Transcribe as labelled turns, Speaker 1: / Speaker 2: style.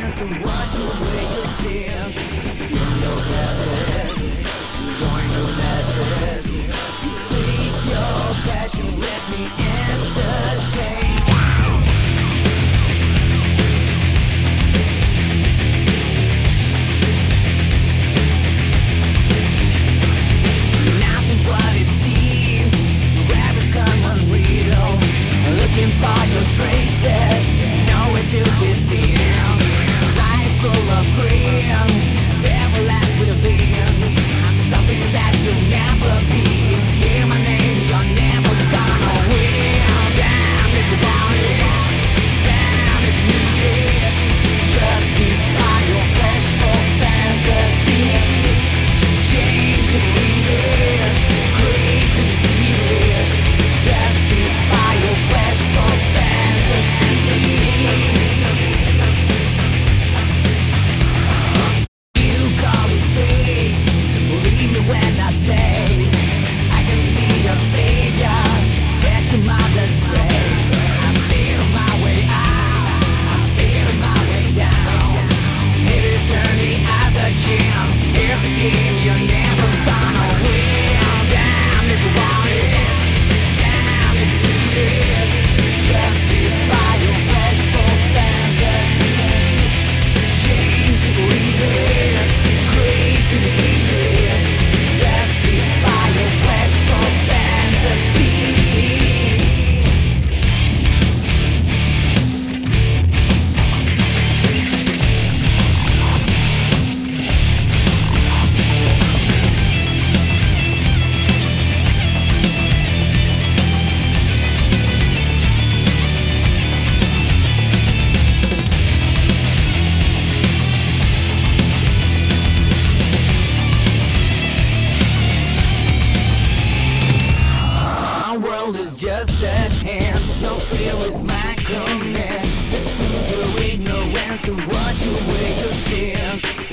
Speaker 1: ignorance and wash away your sins. Just fill your glasses, join the masses. Take your passion, let me entertain. Looking for your traces, nowhere to be seen. Life full of green, devil as we've been. Something that you'll never be. Hear my name, you're never gonna win. Damn if you want it, damn if you need it. Justify your flesh for fantasy. Change to read it, create to deceive it. Justify your flesh for fantasy. You call it fate, believe me when I say I can be your savior, set your mind straight. I'm still on my way out, I'm still on my way down. It is turning at the gym. Here's the game, you're never gonna win. Damn if you want it, damn if you need it. Justify your flesh for fantasy. Change to believe it, create to deceive it. Justify your flesh for fantasy. Our world is just at hand. Your fear is my command. Just prove your ignorance and wash away your sins.